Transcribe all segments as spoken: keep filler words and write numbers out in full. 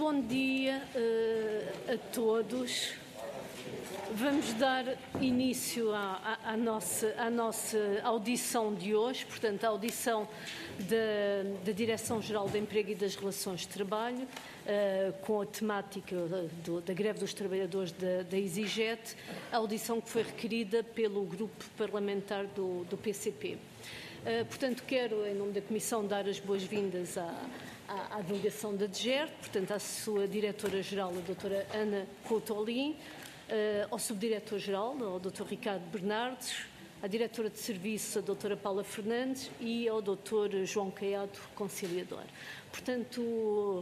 bom dia uh, a todos. Vamos dar início à, à, à, nossa, à nossa audição de hoje, portanto, a audição da, da Direção-Geral do Emprego e das Relações de Trabalho, uh, com a temática do, da greve dos trabalhadores da, da EasyJet, a audição que foi requerida pelo Grupo Parlamentar do, do P C P. Uh, portanto, quero, em nome da Comissão, dar as boas-vindas à, à, à delegação da D G E R T, portanto, à sua Diretora-Geral, a doutora Ana Couto Olim, Uh, ao Subdiretor-Geral, ao doutor Ricardo Bernardes, à Diretora de Serviço, a doutora Paula Fernandes, e ao doutor João Caiado, conciliador. Portanto, uh,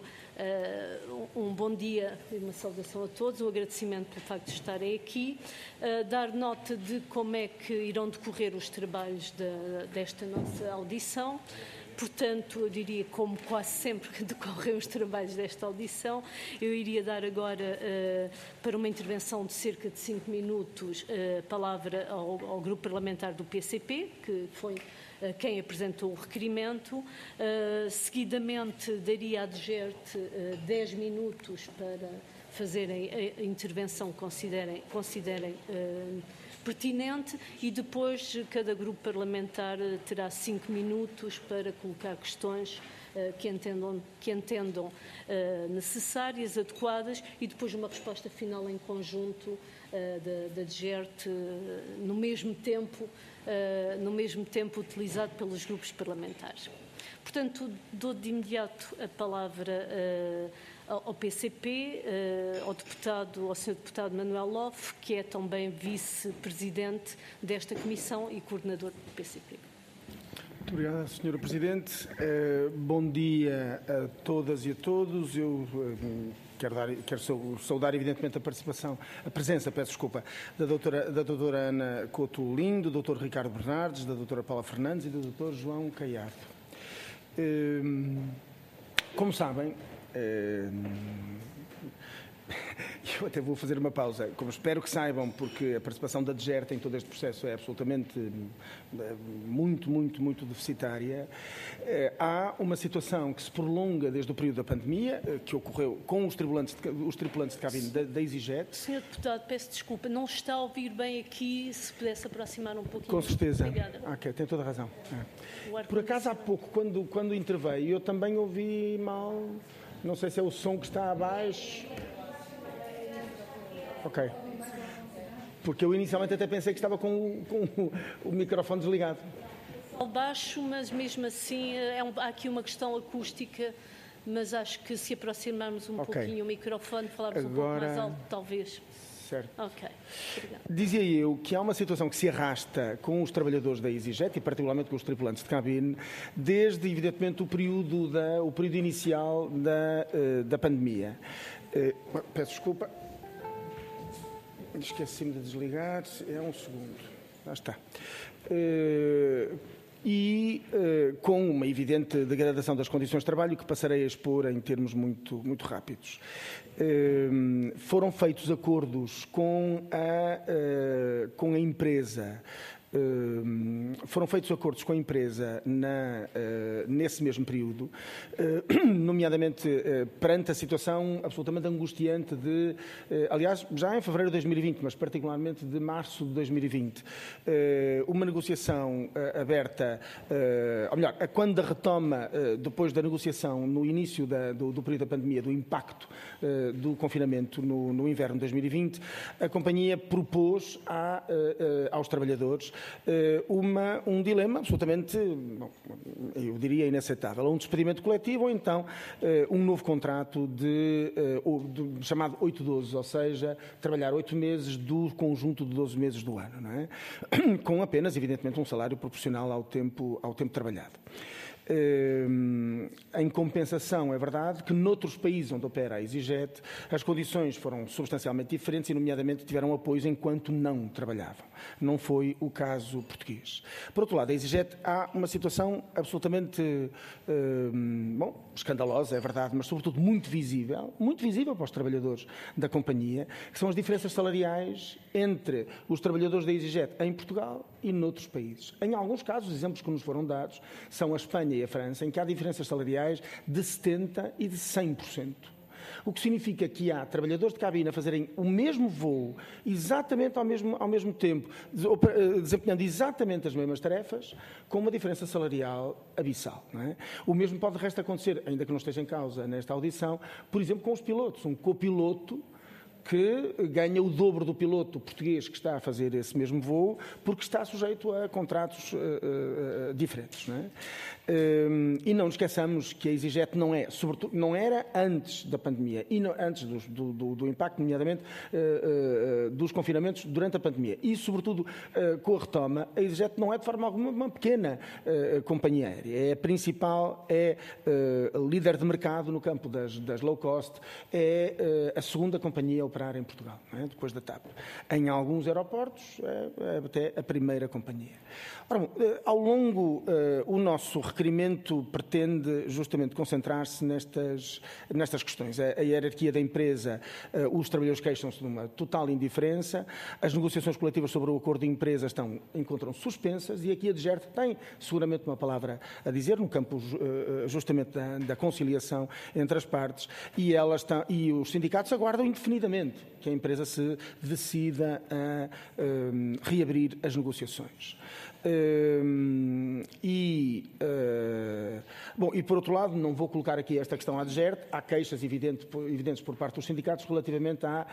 um bom dia e uma saudação a todos, um agradecimento pelo facto de estarem aqui, uh, dar nota de como é que irão decorrer os trabalhos de, desta nossa audição. Portanto, eu diria, como quase sempre que decorrem os trabalhos desta audição, eu iria dar agora, uh, para uma intervenção de cerca de cinco minutos, a uh, palavra ao, ao Grupo Parlamentar do P C P, que foi uh, quem apresentou o requerimento. Uh, seguidamente, daria à D G E R T uh, dez minutos para fazerem a, a intervenção que considerem, considerem uh, pertinente, e depois cada grupo parlamentar terá cinco minutos para colocar questões uh, que entendam, que entendam uh, necessárias, adequadas, e depois uma resposta final em conjunto uh, da, da D G E R T uh, no mesmo tempo, uh, no mesmo tempo utilizado pelos grupos parlamentares. Portanto, dou de imediato a palavra uh, ao P C P, uh, ao deputado, ao senhor deputado Manuel Lofe, que é também vice-presidente desta comissão e coordenador do P C P. Muito obrigada, senhora Presidente. Uh, bom dia a todas e a todos. Eu uh, quero, dar, quero saudar, evidentemente, a participação, a presença, peço desculpa, da doutora, da doutora Ana Couto Olim, do doutor Ricardo Bernardes, da doutora Paula Fernandes e do doutor João Caiado. Uh, como sabem, eu até vou fazer uma pausa, como espero que saibam, porque a participação da D G E R T em todo este processo é absolutamente muito, muito, muito deficitária. Há uma situação que se prolonga desde o período da pandemia, que ocorreu com os tripulantes de, os tripulantes de cabine da, da EasyJet. senhor Deputado, peço desculpa, não está a ouvir bem aqui, se pudesse aproximar um pouquinho. Com certeza. Obrigada. Ok, tem toda a razão. É. Por acaso, há pouco, quando, quando interveio, eu também ouvi mal. Não sei se é o som que está abaixo. Ok. Porque eu inicialmente até pensei que estava com o, com o, o microfone desligado. Baixo, mas mesmo assim é um, há aqui uma questão acústica, mas acho que se aproximarmos um okay. pouquinho o microfone, falarmos Agora... um pouco mais alto, talvez. Certo. Ok. Obrigada. Dizia eu que há uma situação que se arrasta com os trabalhadores da EasyJet e particularmente com os tripulantes de cabine desde, evidentemente, o período, da, o período inicial da, uh, da pandemia. Uh, peço desculpa. Esqueci-me de desligar. É um segundo. Lá está. Uh, e uh, com uma evidente degradação das condições de trabalho que passarei a expor em termos muito, muito rápidos. Uh, foram feitos acordos com a, uh, com a empresa, uh, foram feitos acordos com a empresa na, uh, nesse mesmo período, uh, nomeadamente uh, perante a situação absolutamente angustiante de, uh, aliás, já em fevereiro de dois mil e vinte, mas particularmente de março de dois mil e vinte, uh, uma negociação uh, aberta, uh, ou melhor, a quando a retoma, uh, depois da negociação, no início da, do, do período da pandemia, do impacto uh, do confinamento no, no inverno de dois mil e vinte, a companhia propôs a, uh, uh, aos trabalhadores uh, uma, um dilema absolutamente, bom, eu diria, inaceitável. Um despedimento coletivo ou então uh, um novo contrato de, uh, de, chamado oito doze, ou seja, trabalhar oito meses do conjunto de doze meses do ano, não é? Com apenas, evidentemente, um salário proporcional ao tempo, ao tempo trabalhado. Uh, em compensação, é verdade que noutros países onde opera a EasyJet as condições foram substancialmente diferentes e, nomeadamente, tiveram apoios enquanto não trabalhavam. Não foi o caso português. Por outro lado, a EasyJet há uma situação absolutamente uh, bom, escandalosa, é verdade, mas sobretudo muito visível, muito visível para os trabalhadores da companhia, que são as diferenças salariais entre os trabalhadores da EasyJet em Portugal e noutros países. Em alguns casos, os exemplos que nos foram dados são a Espanha e a França, em que há diferenças salariais de setenta por cento e de cem por cento. O que significa que há trabalhadores de cabine a fazerem o mesmo voo, exatamente ao mesmo, ao mesmo tempo, desempenhando exatamente as mesmas tarefas, com uma diferença salarial abissal. Não é? O mesmo pode, de resto, acontecer, ainda que não esteja em causa nesta audição, por exemplo, com os pilotos. Um copiloto que ganha o dobro do piloto português que está a fazer esse mesmo voo, porque está sujeito a contratos uh, uh, diferentes. Não é? Uh, e não nos esqueçamos que a EasyJet não é, sobretudo, não era antes da pandemia, e não, antes do, do, do, do impacto, nomeadamente, uh, uh, dos confinamentos durante a pandemia. E, sobretudo, uh, com a retoma, a EasyJet não é, de forma alguma, uma pequena uh, companhia aérea. É a principal, é uh, líder de mercado no campo das, das low cost, é uh, a segunda companhia a operar em Portugal, não é? Depois da TAP. Em alguns aeroportos, é, é até a primeira companhia. Ora, bom, ao longo, uh, o nosso requerimento pretende justamente concentrar-se nestas, nestas questões. A, a hierarquia da empresa, uh, os trabalhadores queixam-se de uma total indiferença, as negociações coletivas sobre o acordo de empresa estão, encontram suspensas, e aqui a DGERT tem seguramente uma palavra a dizer no campo uh, justamente da, da conciliação entre as partes, e, elas estão, e os sindicatos aguardam indefinidamente que a empresa se decida a um, reabrir as negociações. Um, e, uh, bom, e, por outro lado, não vou colocar aqui esta questão à DGERT, há queixas evidente, evidentes por parte dos sindicatos relativamente à,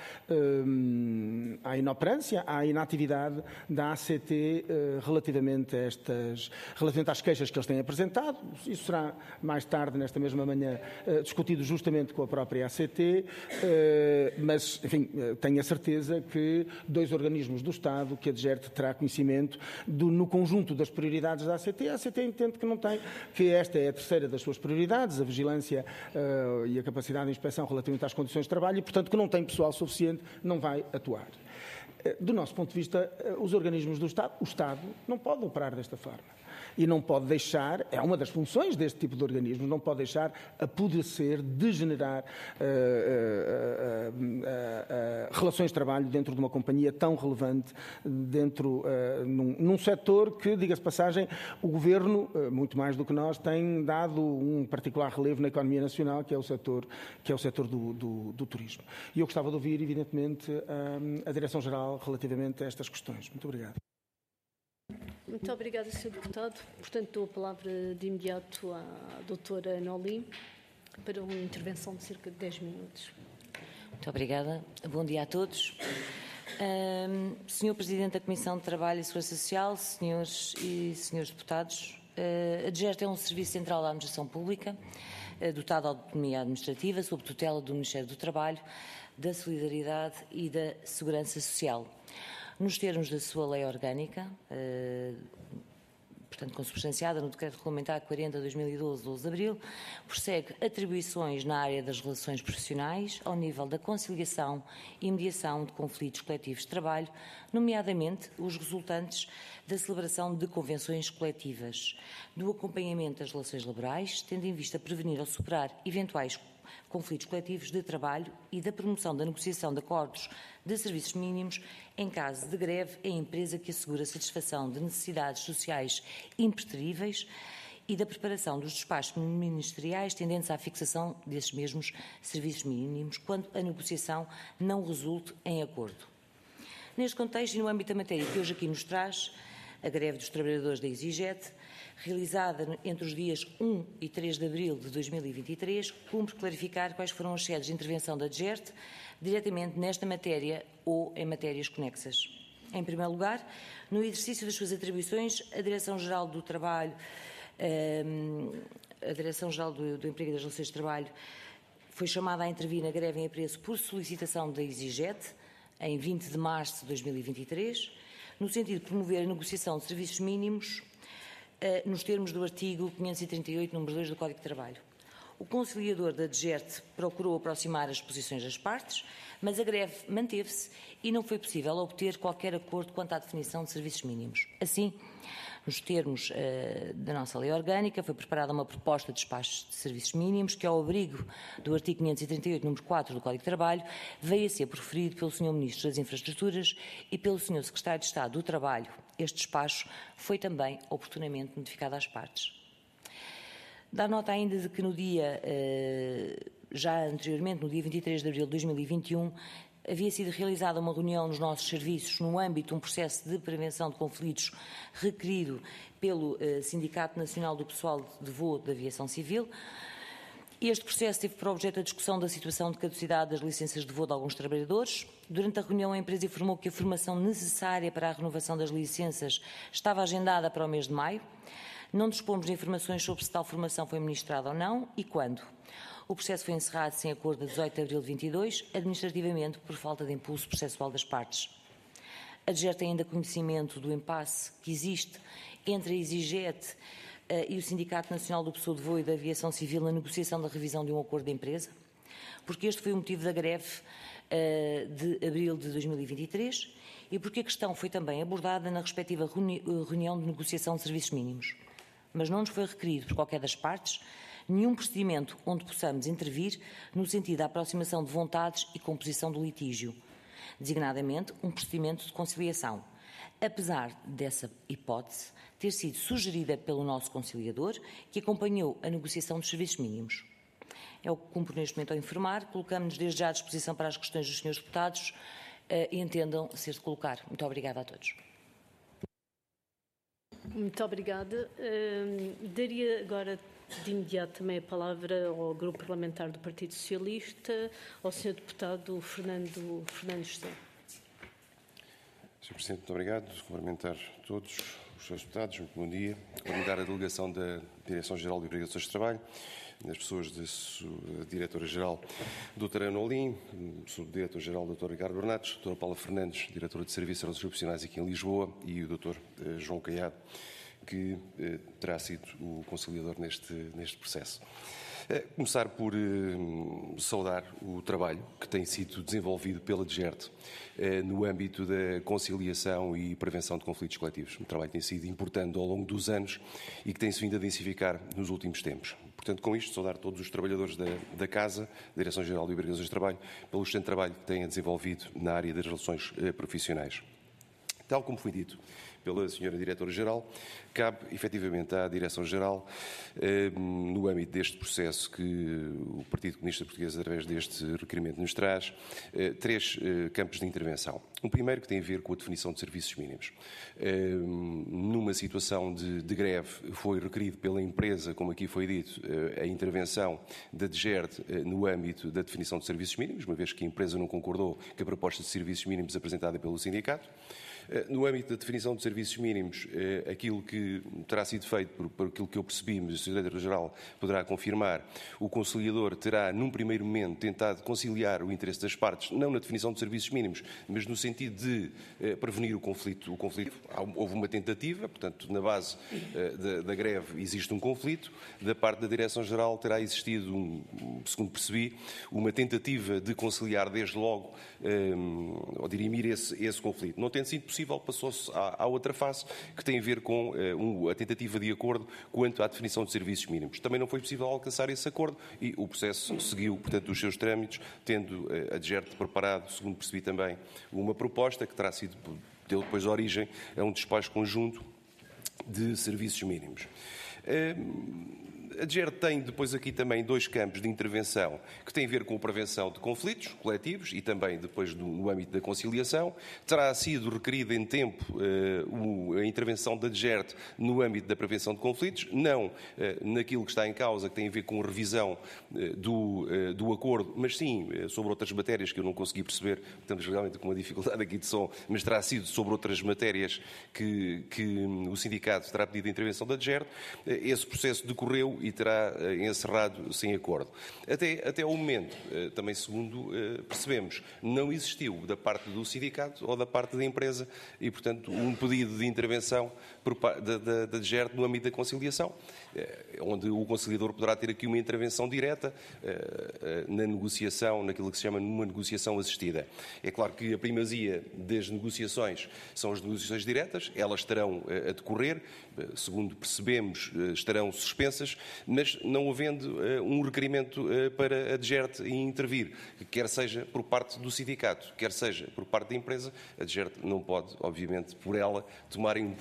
um, à inoperância, à inatividade da A C T uh, relativamente, a estas, relativamente às queixas que eles têm apresentado. Isso será mais tarde, nesta mesma manhã, uh, discutido justamente com a própria A C T, uh, mas, enfim, uh, tenho a certeza que dois organismos do Estado, que a DGERT terá conhecimento do, no conjunto das prioridades da A C T, a ACT entende que não tem, que esta é a terceira das suas prioridades, a vigilância uh, e a capacidade de inspeção relativamente às condições de trabalho, e, portanto, que não tem pessoal suficiente, não vai atuar. Uh, do nosso ponto de vista, uh, os organismos do Estado, o Estado, não pode operar desta forma. E não pode deixar, é uma das funções deste tipo de organismos, não pode deixar apodrecer, degenerar uh, uh, uh, uh, uh, relações de trabalho dentro de uma companhia tão relevante, dentro, uh, num, num setor que, diga-se de passagem, o Governo, uh, muito mais do que nós, tem dado um particular relevo na economia nacional, que é o setor, que é o setor do, do, do turismo. E eu gostava de ouvir, evidentemente, um, a Direção-Geral relativamente a estas questões. Muito obrigado. Muito obrigada, senhor Deputado. Portanto, dou a palavra de imediato à doutora Nolim para uma intervenção de cerca de dez minutos. Muito obrigada. Bom dia a todos. Um, senhor Presidente da Comissão de Trabalho e Segurança Social, senhores e senhores deputados, uh, a DGERT é um serviço central da administração pública, uh, dotado de autonomia administrativa, sob tutela do Ministério do Trabalho, da Solidariedade e da Segurança Social. Nos termos da sua lei orgânica, eh, portanto consubstanciada no Decreto Regulamentar quarenta de dois mil e doze, doze de abril, prossegue atribuições na área das relações profissionais ao nível da conciliação e mediação de conflitos coletivos de trabalho, nomeadamente os resultantes da celebração de convenções coletivas, do acompanhamento das relações laborais, tendo em vista prevenir ou superar eventuais conflitos coletivos de trabalho e da promoção da negociação de acordos de serviços mínimos em caso de greve em empresa que assegura a satisfação de necessidades sociais impreteríveis e da preparação dos despachos ministeriais tendentes à fixação desses mesmos serviços mínimos quando a negociação não resulte em acordo. Neste contexto e no âmbito da matéria que hoje aqui nos traz, a greve dos trabalhadores da EasyJet, realizada entre os dias um e três de abril de dois mil e vinte e três, cumpre clarificar quais foram as sedes de intervenção da DGERT diretamente nesta matéria ou em matérias conexas. Em primeiro lugar, no exercício das suas atribuições, a Direção-Geral do Trabalho, a Direção-Geral do, do Emprego e das Relações de Trabalho, foi chamada a intervir na greve em apreço por solicitação da EasyJet, em vinte de março de dois mil e vinte e três, no sentido de promover a negociação de serviços mínimos nos termos do artigo quinhentos e trinta e oito, número dois do Código de Trabalho. O conciliador da DGERT procurou aproximar as posições das partes, mas a greve manteve-se e não foi possível obter qualquer acordo quanto à definição de serviços mínimos. Assim, nos termos uh, da nossa lei orgânica, foi preparada uma proposta de despachos de serviços mínimos que, ao abrigo do artigo quinhentos e trinta e oito, número quatro do Código de Trabalho, veio a ser proferido pelo senhor Ministro das Infraestruturas e pelo senhor Secretário de Estado do Trabalho. Este despacho foi também oportunamente notificado às partes. Dá nota ainda de que no dia uh, já anteriormente, no dia vinte e três de abril de dois mil e vinte e um, havia sido realizada uma reunião nos nossos serviços no âmbito de um processo de prevenção de conflitos requerido pelo uh, Sindicato Nacional do Pessoal de Voo da Aviação Civil. Este processo teve por objeto a discussão da situação de caducidade das licenças de voo de alguns trabalhadores. Durante a reunião, a empresa informou que a formação necessária para a renovação das licenças estava agendada para o mês de maio. Não dispomos de informações sobre se tal formação foi ministrada ou não e quando. O processo foi encerrado sem acordo a dezoito de abril de vinte e dois, administrativamente por falta de impulso processual das partes. A DGER tem ainda conhecimento do impasse que existe entre a EasyJet e o Sindicato Nacional do Pessoal de Voo e da Aviação Civil na negociação da revisão de um acordo de empresa, porque este foi o motivo da greve uh, de abril de dois mil e vinte e três e porque a questão foi também abordada na respectiva reuni reunião de negociação de serviços mínimos. Mas não nos foi requerido por qualquer das partes nenhum procedimento onde possamos intervir no sentido da aproximação de vontades e composição do litígio, designadamente um procedimento de conciliação, apesar dessa hipótese ter sido sugerida pelo nosso conciliador, que acompanhou a negociação dos serviços mínimos. É o que cumpro neste momento ao informar. Colocamos-nos desde já à disposição para as questões dos senhores deputados uh, e entendam ser de colocar. Muito obrigada a todos. Muito obrigada. Uh, daria agora de imediato também a palavra ao Grupo Parlamentar do Partido Socialista, ao senhor Deputado Fernando, Fernando José. senhor Presidente, muito obrigado. Cumprimentar todos os senhores deputados, muito bom dia. Cumprimentar a delegação da Direção-Geral de Obrigações de Trabalho, as pessoas da Diretora-Geral, doutora Ana Olim, o Subdiretor-Geral, doutor Ricardo Bernatos, doutora Paula Fernandes, Diretora de Serviços Aeronáuticos Profissionais aqui em Lisboa, e o doutor eh, João Caiado, que eh, terá sido o conciliador neste, neste processo. Começar por eh, saudar o trabalho que tem sido desenvolvido pela DGERT eh, no âmbito da conciliação e prevenção de conflitos coletivos. Um trabalho que tem sido importante ao longo dos anos e que tem-se vindo a densificar nos últimos tempos. Portanto, com isto, saudar todos os trabalhadores da, da Casa, da Direção-Geral de Obrigações de Trabalho, pelo excelente trabalho que têm desenvolvido na área das relações eh, profissionais. Tal como foi dito pela senhora Diretora-Geral, cabe efetivamente à Direção-Geral, eh, no âmbito deste processo que o Partido Comunista Português, através deste requerimento, nos traz, eh, três eh, campos de intervenção. Um primeiro que tem a ver com a definição de serviços mínimos. Eh, numa situação de, de greve, foi requerido pela empresa, como aqui foi dito, eh, a intervenção da DGERT eh, no âmbito da definição de serviços mínimos, uma vez que a empresa não concordou com a proposta de serviços mínimos apresentada pelo sindicato. No âmbito da definição de serviços mínimos, aquilo que terá sido feito, por, por aquilo que eu percebi, mas o senhor Diretor-Geral poderá confirmar, o conciliador terá, num primeiro momento, tentado conciliar o interesse das partes, não na definição de serviços mínimos, mas no sentido de eh, prevenir o conflito, o conflito. Houve uma tentativa, portanto, na base eh, da, da greve existe um conflito, da parte da Direção-Geral terá existido, um, segundo percebi, uma tentativa de conciliar desde logo, eh, ou dirimir esse, esse conflito. Não tendo sido possível, passou-se à, à outra face, que tem a ver com uh, um, a tentativa de acordo quanto à definição de serviços mínimos. Também não foi possível alcançar esse acordo e o processo seguiu, portanto, os seus trâmites, tendo uh, a DGERT preparado, segundo percebi também, uma proposta que terá sido, deu depois origem a um despacho conjunto de serviços mínimos. Uh, A DGERT tem depois aqui também dois campos de intervenção que têm a ver com a prevenção de conflitos coletivos e também depois do, no âmbito da conciliação. Terá sido requerida em tempo uh, a intervenção da DGERT no âmbito da prevenção de conflitos, não uh, naquilo que está em causa, que tem a ver com a revisão uh, do, uh, do acordo, mas sim uh, sobre outras matérias que eu não consegui perceber, estamos realmente com uma dificuldade aqui de som, mas terá sido sobre outras matérias que, que o sindicato terá pedido a intervenção da DGERT. Uh, esse processo decorreu e terá encerrado sem acordo. Até, até ao momento, também segundo percebemos, não existiu da parte do sindicato ou da parte da empresa e, portanto, um pedido de intervenção da, da, da DGERT no âmbito da conciliação, onde o conciliador poderá ter aqui uma intervenção direta na negociação, naquilo que se chama uma negociação assistida. É claro que a primazia das negociações são as negociações diretas, elas estarão a decorrer, segundo percebemos, estarão suspensas, mas não havendo uh, um requerimento uh, para a DGERT intervir, quer seja por parte do sindicato, quer seja por parte da empresa, a DGERT não pode, obviamente, por ela, tomar impulso de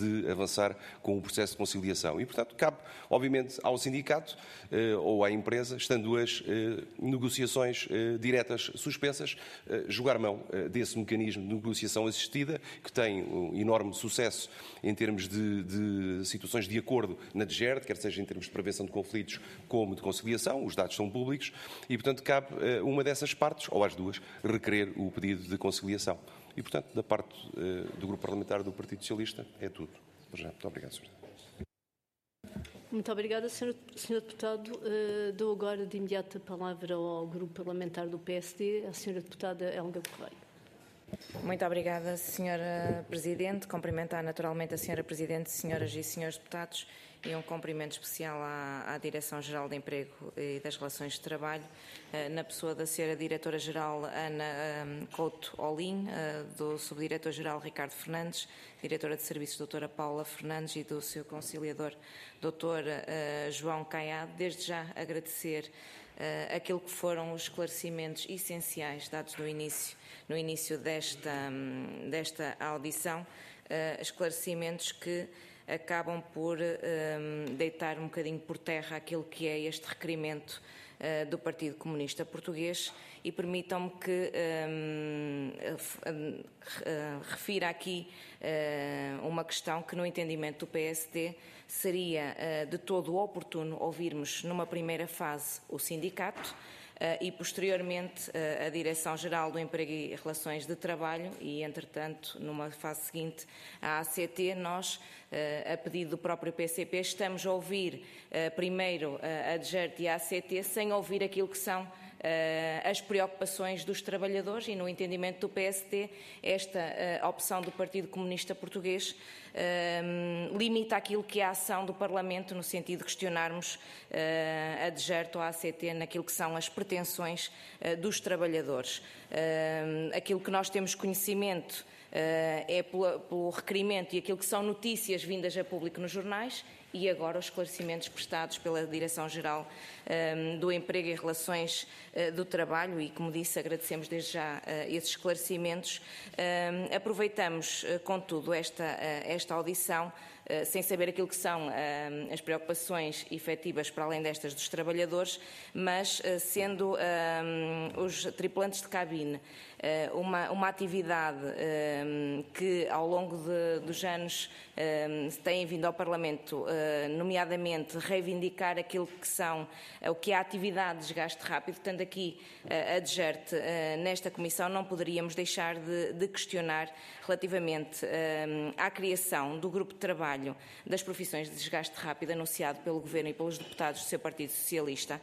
de avançar com o processo de conciliação. E, portanto, cabe, obviamente, ao sindicato ou à empresa, estando as negociações diretas suspensas, jogar mão desse mecanismo de negociação assistida, que tem um enorme sucesso em termos de, de situações de acordo na D G E R T, quer seja em termos de prevenção de conflitos como de conciliação, os dados são públicos, e, portanto, cabe uma dessas partes, ou às duas, requerer o pedido de conciliação. E, portanto, da parte do Grupo Parlamentar do Partido Socialista, é tudo. Muito obrigado, senhor Presidente. Muito obrigada, senhor senhor Deputado. Uh, dou agora de imediato a palavra ao Grupo Parlamentar do P S D, a senhora Deputada Helga Correia. Muito obrigada, senhora Presidente. Cumprimentar naturalmente a senhora Presidente, senhoras e senhores deputados, e um cumprimento especial à, à Direção-Geral de Emprego e das Relações de Trabalho, na pessoa da senhora Diretora-Geral Ana Couto Olim, do Subdiretor-Geral Ricardo Fernandes, Diretora de Serviços doutora Paula Fernandes e do seu conciliador doutor João Caiado. Desde já agradecer aquilo que foram os esclarecimentos essenciais dados no início, no início desta, desta audição, esclarecimentos que acabam por um, deitar um bocadinho por terra aquilo que é este requerimento uh, do Partido Comunista Português, e permitam-me que um, uh, refira aqui uh, uma questão que, no entendimento do P S D, seria uh, de todo oportuno ouvirmos numa primeira fase o sindicato, Uh, e, posteriormente, uh, a Direção-Geral do Emprego e Relações de Trabalho e, entretanto, numa fase seguinte, a A C T. Nós, uh, a pedido do próprio P C P, estamos a ouvir uh, primeiro uh, a D G E R T e a A C T, sem ouvir aquilo que são uh, as preocupações dos trabalhadores, e, no entendimento do P S D, esta uh, opção do Partido Comunista Português uh, limita aquilo que é a ação do Parlamento, no sentido de questionarmos uh, a D G E R T ou a A C T naquilo que são as pretensões uh, dos trabalhadores. Uh, aquilo que nós temos conhecimento uh, é pelo, pelo requerimento e aquilo que são notícias vindas a público nos jornais, e agora os esclarecimentos prestados pela Direção-Geral um, do Emprego e Relações uh, do Trabalho, e, como disse, agradecemos desde já uh, esses esclarecimentos. Um, aproveitamos, uh, contudo, esta, uh, esta audição, uh, sem saber aquilo que são uh, as preocupações efetivas para além destas dos trabalhadores, mas uh, sendo uh, os tripulantes de cabine uh, uma, uma atividade uh, que, ao longo de, dos anos, uh, têm vindo ao Parlamento, uh, nomeadamente reivindicar aquilo que são, o que é a atividade de desgaste rápido, tendo aqui a D G E R T nesta comissão, não poderíamos deixar de, de questionar relativamente à criação do grupo de trabalho das profissões de desgaste rápido anunciado pelo Governo e pelos deputados do seu Partido Socialista,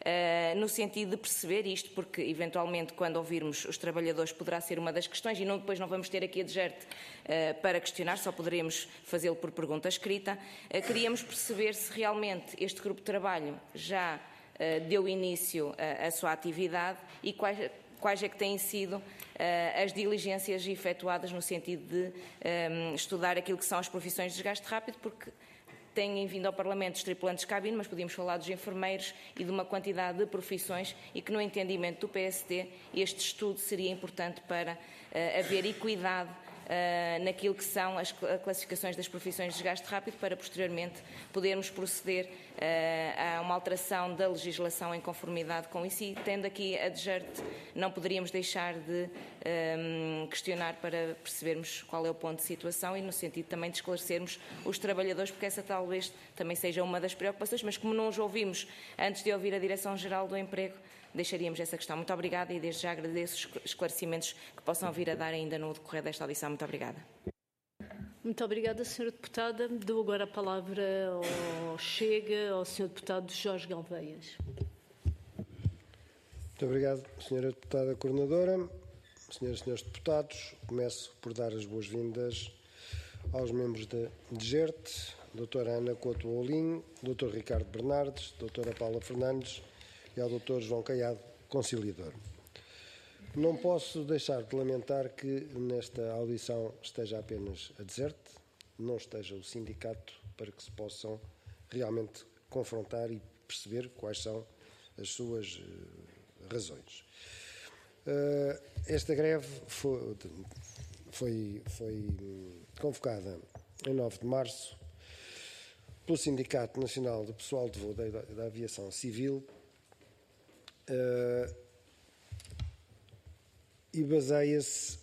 no sentido de perceber isto, porque eventualmente quando ouvirmos os trabalhadores poderá ser uma das questões, e não, depois não vamos ter aqui a D G E R T para questionar, só poderemos fazê-lo por pergunta escrita. Queríamos perceber se realmente este grupo de trabalho já uh, deu início à sua atividade, e quais, quais é que têm sido uh, as diligências efetuadas no sentido de um, estudar aquilo que são as profissões de desgaste rápido, porque têm vindo ao Parlamento os tripulantes de cabine, mas podíamos falar dos enfermeiros e de uma quantidade de profissões, e que, no entendimento do P S D, este estudo seria importante para uh, haver equidade Uh, naquilo que são as classificações das profissões de desgaste rápido, para posteriormente podermos proceder uh, a uma alteração da legislação em conformidade com isso, e tendo aqui a D G E R T, não poderíamos deixar de um, questionar para percebermos qual é o ponto de situação, e no sentido também de esclarecermos os trabalhadores, porque essa talvez também seja uma das preocupações, mas como não os ouvimos antes de ouvir a Direção-Geral do Emprego, deixaríamos essa questão. Muito obrigada, e desde já agradeço os esclarecimentos que possam vir a dar ainda no decorrer desta audição. Muito obrigada. Muito obrigada, senhora Deputada. Dou agora a palavra ao Chega, ao senhor Deputado Jorge Galveias. Muito obrigado, senhora Deputada Coordenadora. Senhoras e senhores deputados, começo por dar as boas-vindas aos membros da D G E R T, doutora Ana Couto Olim, doutor Ricardo Bernardes, doutora Paula Fernandes e ao doutor João Caiado, conciliador. Não posso deixar de lamentar que nesta audição esteja apenas a D G E R T, não esteja o sindicato, para que se possam realmente confrontar e perceber quais são as suas uh, razões. Uh, esta greve foi, foi, foi convocada em nove de março, pelo Sindicato Nacional de Pessoal de Voo da, da Aviação Civil, uh, e baseia-se,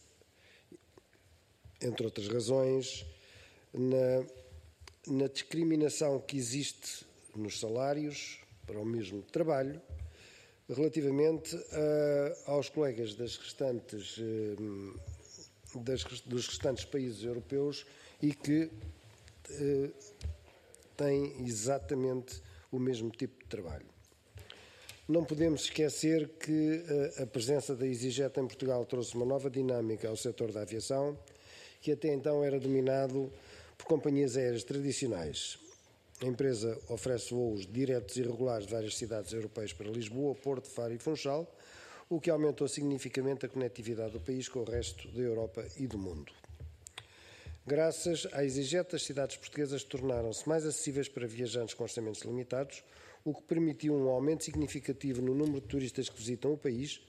entre outras razões, na, na discriminação que existe nos salários para o mesmo trabalho, relativamente uh, aos colegas das restantes, uh, das, dos restantes países europeus e que uh, têm exatamente o mesmo tipo de trabalho. Não podemos esquecer que uh, a presença da EasyJet em Portugal trouxe uma nova dinâmica ao setor da aviação, que até então era dominado por companhias aéreas tradicionais. A empresa oferece voos diretos e regulares de várias cidades europeias para Lisboa, Porto, Faro e Funchal, o que aumentou significativamente a conectividade do país com o resto da Europa e do mundo. Graças à EasyJet, as cidades portuguesas tornaram-se mais acessíveis para viajantes com orçamentos limitados, o que permitiu um aumento significativo no número de turistas que visitam o país,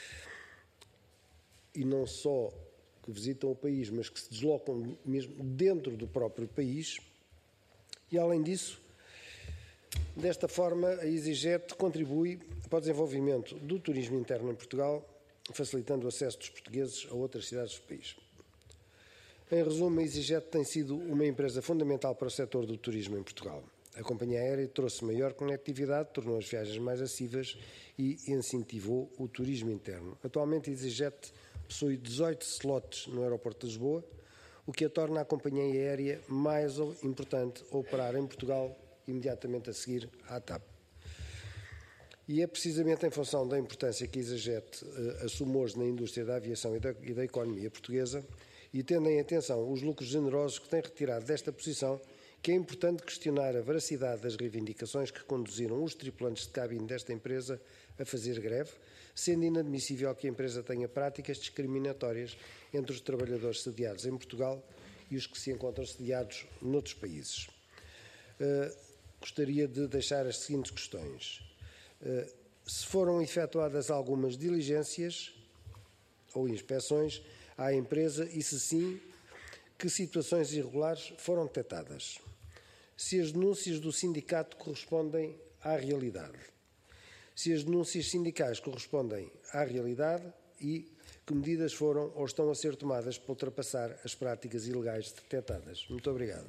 e não só que visitam o país, mas que se deslocam mesmo dentro do próprio país. E, além disso, desta forma, a EasyJet contribui para o desenvolvimento do turismo interno em Portugal, facilitando o acesso dos portugueses a outras cidades do país. Em resumo, a EasyJet tem sido uma empresa fundamental para o setor do turismo em Portugal. A companhia aérea trouxe maior conectividade, tornou as viagens mais acessíveis e incentivou o turismo interno. Atualmente, a EasyJet possui dezoito slots no aeroporto de Lisboa, o que a torna a companhia aérea mais importante a operar em Portugal imediatamente a seguir à TAP. E é precisamente em função da importância que a EasyJet uh, assume hoje na indústria da aviação e da, e da economia portuguesa, e tendo em atenção os lucros generosos que tem retirado desta posição, que é importante questionar a veracidade das reivindicações que conduziram os tripulantes de cabine desta empresa a fazer greve, sendo inadmissível que a empresa tenha práticas discriminatórias entre os trabalhadores sediados em Portugal e os que se encontram sediados noutros países. Uh, gostaria de deixar as seguintes questões. Uh, se foram efetuadas algumas diligências ou inspeções à empresa e, se sim, que situações irregulares foram detectadas? Se as denúncias do sindicato correspondem à realidade? Se as denúncias sindicais correspondem à realidade e que medidas foram ou estão a ser tomadas para ultrapassar as práticas ilegais detectadas? Muito obrigado.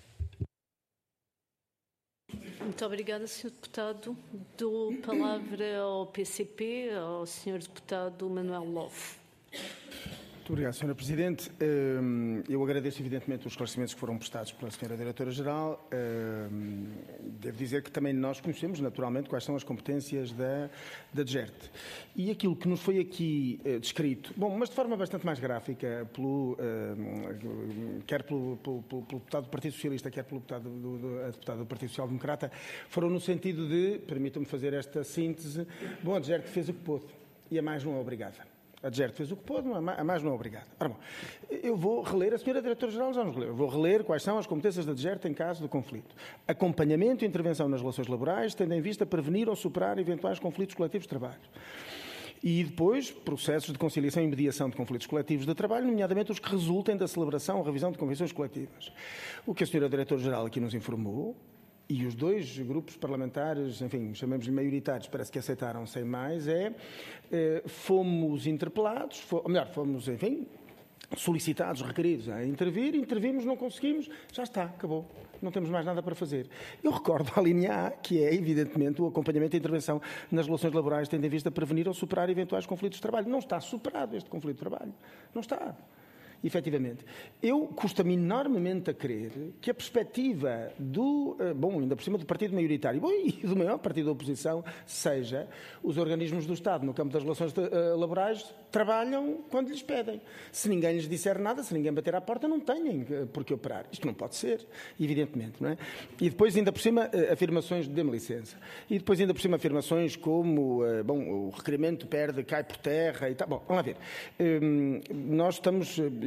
Muito obrigada, senhor Deputado. Dou palavra ao P C P, ao senhor Deputado Manuel Lovo. Muito obrigado, senhora Presidente. Eu agradeço, evidentemente, os esclarecimentos que foram prestados pela senhora Diretora-Geral. Devo dizer que também nós conhecemos, naturalmente, quais são as competências da, da D G E R T. E aquilo que nos foi aqui descrito, bom, mas de forma bastante mais gráfica, pelo, quer pelo, pelo, pelo, pelo deputado do Partido Socialista, quer pelo deputado do, do, a deputada do Partido Social Democrata, foram no sentido de, permitam-me fazer esta síntese, bom, a D G E R T fez o que pôde e a mais não é obrigada. A D G E R T fez o que pôde, a mais não é obrigada. Ora bom, eu vou reler, a senhora Diretora-Geral já nos leu, eu vou reler quais são as competências da D G E R T em caso de conflito. Acompanhamento e intervenção nas relações laborais, tendo em vista prevenir ou superar eventuais conflitos coletivos de trabalho. E depois, processos de conciliação e mediação de conflitos coletivos de trabalho, nomeadamente os que resultem da celebração ou revisão de convenções coletivas. O que a senhora Diretora-Geral aqui nos informou, e os dois grupos parlamentares, enfim, chamemos-lhe maioritários, parece que aceitaram sem mais, é, eh, fomos interpelados, ou melhor, fomos, enfim, solicitados, requeridos a intervir, intervimos, não conseguimos, já está, acabou, não temos mais nada para fazer. Eu recordo a linha A, que é, evidentemente, o acompanhamento e intervenção nas relações laborais, tendo em vista prevenir ou superar eventuais conflitos de trabalho. Não está superado este conflito de trabalho, não está. Efetivamente. Eu custa-me enormemente a crer que a perspectiva do, bom, ainda por cima do partido maioritário, bom, e do maior partido da oposição, seja os organismos do Estado no campo das relações laborais trabalham quando lhes pedem. Se ninguém lhes disser nada, se ninguém bater à porta, não têm por que operar. Isto não pode ser, evidentemente, não é? E depois, ainda por cima, afirmações de dê-me licença. E depois, ainda por cima, afirmações como, bom, o requerimento perde, cai por terra e tal. Bom, vamos lá ver. Nós estamos...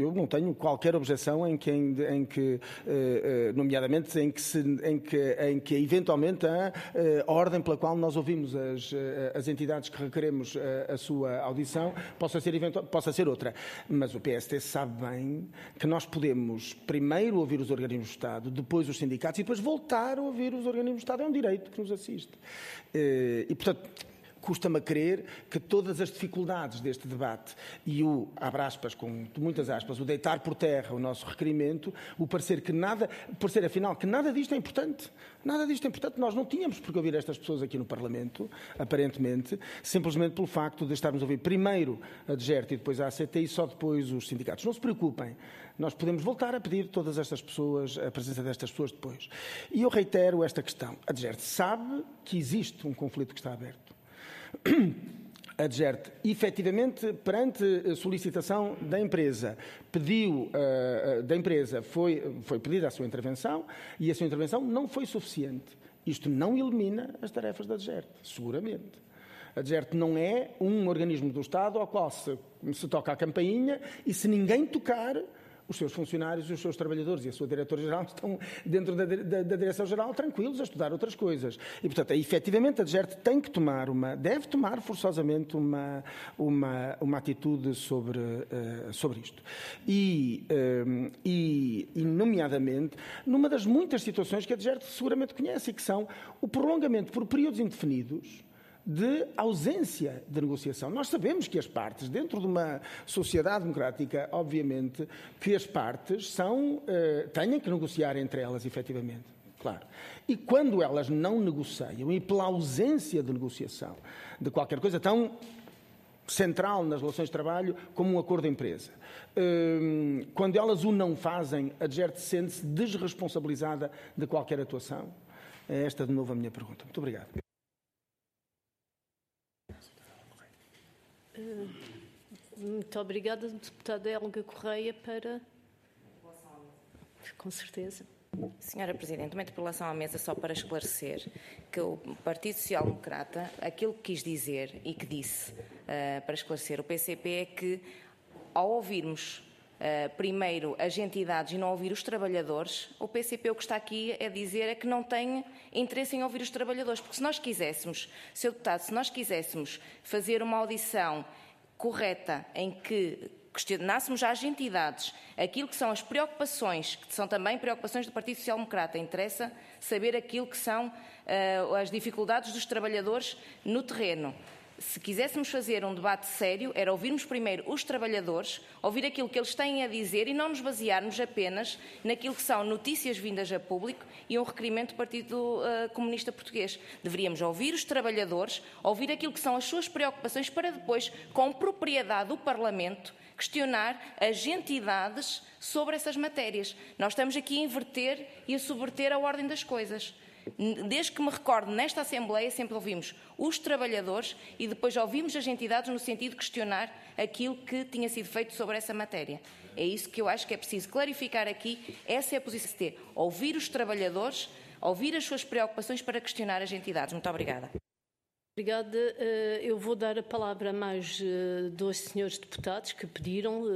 eu não tenho qualquer objeção em que, em, em que nomeadamente, em que, se, em, que, em que eventualmente a, a ordem pela qual nós ouvimos as, as entidades que requeremos a, a sua audição possa ser, eventual, possa ser outra. Mas o P S T sabe bem que nós podemos primeiro ouvir os organismos do Estado, depois os sindicatos e depois voltar a ouvir os organismos do Estado. É um direito que nos assiste. E, portanto, custa-me a crer que todas as dificuldades deste debate e o, abre aspas, com muitas aspas, o deitar por terra o nosso requerimento, o parecer que nada, parecer afinal que nada disto é importante. Nada disto é importante. Nós não tínhamos por que ouvir estas pessoas aqui no Parlamento, aparentemente, simplesmente pelo facto de estarmos a ouvir primeiro a DGERT e depois a A C T e só depois os sindicatos. Não se preocupem. Nós podemos voltar a pedir a todas estas pessoas, a presença destas pessoas depois. E eu reitero esta questão. A DGERT sabe que existe um conflito que está aberto. A DGERT, efetivamente, perante a solicitação da empresa, pediu, uh, da empresa, foi, foi pedida a sua intervenção e a sua intervenção não foi suficiente. Isto não elimina as tarefas da DGERT, seguramente. A DGERT não é um organismo do Estado ao qual se, se toca a campainha e se ninguém tocar, os seus funcionários, os seus trabalhadores e a sua diretora-geral estão dentro da, da, da Direção-Geral tranquilos a estudar outras coisas. E, portanto, efetivamente, a DGERT tem que tomar uma, deve tomar forçosamente uma, uma, uma atitude sobre, uh, sobre isto. E, uh, e, e, nomeadamente, numa das muitas situações que a DGERT seguramente conhece, e que são o prolongamento por períodos indefinidos de ausência de negociação. Nós sabemos que as partes, dentro de uma sociedade democrática, obviamente, que as partes são, uh, têm que negociar entre elas, efetivamente. Claro. E quando elas não negociam, e pela ausência de negociação de qualquer coisa tão central nas relações de trabalho como um acordo de empresa, uh, quando elas o não fazem, a DGERT sente-se desresponsabilizada de qualquer atuação? É esta, de novo, a minha pergunta. Muito obrigado. Muito obrigada, deputada Helga Correia, para... Com certeza. Senhora Presidente, uma interpelação à mesa só para esclarecer que o Partido Social Democrata, aquilo que quis dizer e que disse, uh, para esclarecer o P C P, é que ao ouvirmos uh, primeiro as entidades e não ouvir os trabalhadores, o P C P o que está aqui a dizer é que não tem interesse em ouvir os trabalhadores, porque se nós quiséssemos, senhor Deputado, se nós quiséssemos fazer uma audição correta em que questionássemos às entidades aquilo que são as preocupações, que são também preocupações do Partido Social Democrata, interessa saber aquilo que são uh, as dificuldades dos trabalhadores no terreno. Se quiséssemos fazer um debate sério, era ouvirmos primeiro os trabalhadores, ouvir aquilo que eles têm a dizer e não nos basearmos apenas naquilo que são notícias vindas a público e um requerimento do Partido uh, Comunista Português. Deveríamos ouvir os trabalhadores, ouvir aquilo que são as suas preocupações para depois, com propriedade do Parlamento, questionar as entidades sobre essas matérias. Nós estamos aqui a inverter e a subverter a ordem das coisas. Desde que me recordo, nesta Assembleia sempre ouvimos os trabalhadores e depois ouvimos as entidades no sentido de questionar aquilo que tinha sido feito sobre essa matéria. É isso que eu acho que é preciso clarificar aqui. Essa é a posição de ter. Ouvir os trabalhadores, ouvir as suas preocupações para questionar as entidades. Muito obrigada. Obrigada. Eu vou dar a palavra a mais dois senhores deputados que pediram,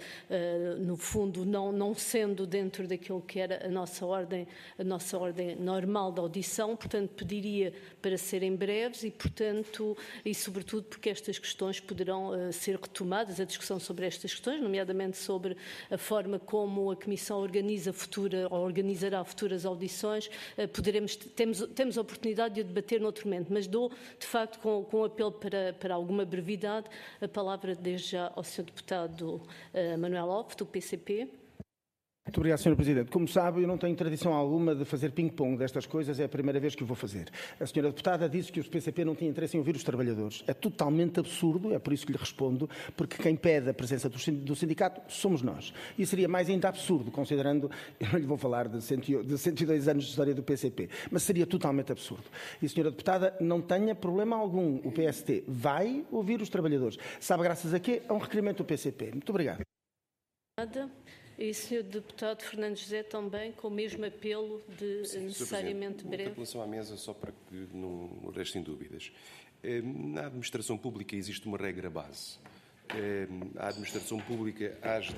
no fundo, não, não sendo dentro daquilo que era a nossa ordem, a nossa ordem normal de audição, portanto, pediria para serem breves e, portanto, e sobretudo porque estas questões poderão ser retomadas, a discussão sobre estas questões, nomeadamente sobre a forma como a Comissão organiza futura, ou organizará futuras audições, poderemos, temos, temos a oportunidade de a debater noutro momento, mas dou, de facto, com, com apelo para, para alguma brevidade, a palavra desde já ao senhor Deputado uh, Manuel Alves, do P C P. Muito obrigado, senhor Presidente. Como sabe, eu não tenho tradição alguma de fazer ping-pong destas coisas, é a primeira vez que o vou fazer. A senhora deputada disse que o P C P não tinha interesse em ouvir os trabalhadores. É totalmente absurdo, é por isso que lhe respondo, porque quem pede a presença do sindicato somos nós. E seria mais ainda absurdo, considerando, eu não lhe vou falar de cento e dois anos de história do P C P, mas seria totalmente absurdo. E, senhora deputada, não tenha problema algum. O P S T vai ouvir os trabalhadores. Sabe graças a quê? A um requerimento do P C P. Muito obrigado. Obrigada. E o senhor Deputado Fernando José também, com o mesmo apelo de Sim, necessariamente breve. Em relação à mesa, só para que não restem dúvidas. Na administração pública existe uma regra base. A administração pública age dentro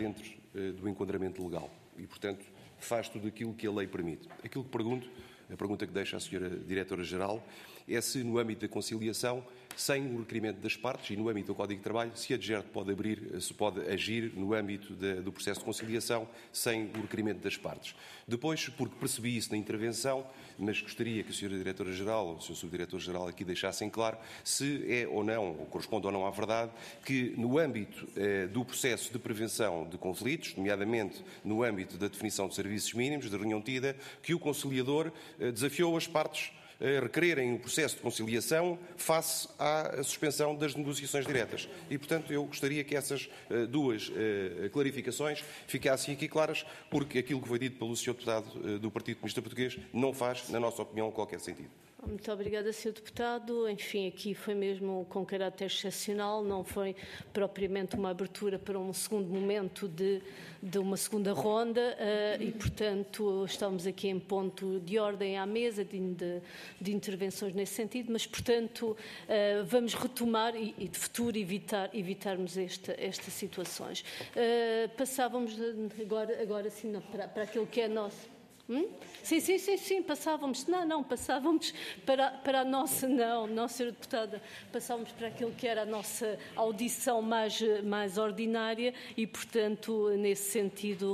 do enquadramento legal e, portanto, faz tudo aquilo que a lei permite. Aquilo que pergunto, a pergunta que deixo à senhora Diretora-Geral, é se no âmbito da conciliação, sem o requerimento das partes e no âmbito do Código de Trabalho, se a DGERT pode abrir, se pode agir no âmbito de, do processo de conciliação sem o requerimento das partes. Depois, porque percebi isso na intervenção, mas gostaria que a senhora Diretora-Geral ou o senhor Subdiretor-Geral aqui deixassem claro se é ou não, ou corresponde ou não à verdade, que no âmbito eh, do processo de prevenção de conflitos, nomeadamente no âmbito da definição de serviços mínimos, de reunião tida, que o conciliador eh, desafiou as partes requererem o processo de conciliação face à suspensão das negociações diretas. E, portanto, eu gostaria que essas uh, duas uh, clarificações ficassem aqui claras, porque aquilo que foi dito pelo senhor Deputado uh, do Partido Comunista Português não faz, na nossa opinião, qualquer sentido. Muito obrigada, senhor Deputado. Enfim, aqui foi mesmo com caráter excepcional, não foi propriamente uma abertura para um segundo momento de, de uma segunda ronda uh, e, portanto, estamos aqui em ponto de ordem à mesa de, de, de intervenções nesse sentido, mas, portanto, uh, vamos retomar e, e de futuro evitar, evitarmos esta, estas situações. Uh, passávamos agora, agora sim, não, para, para aquilo que é nosso. Hum? Sim, sim, sim, sim, passávamos, não, não, passávamos para, para a nossa, não, não, senhora Deputada, passávamos para aquilo que era a nossa audição mais, mais ordinária e, portanto, nesse sentido,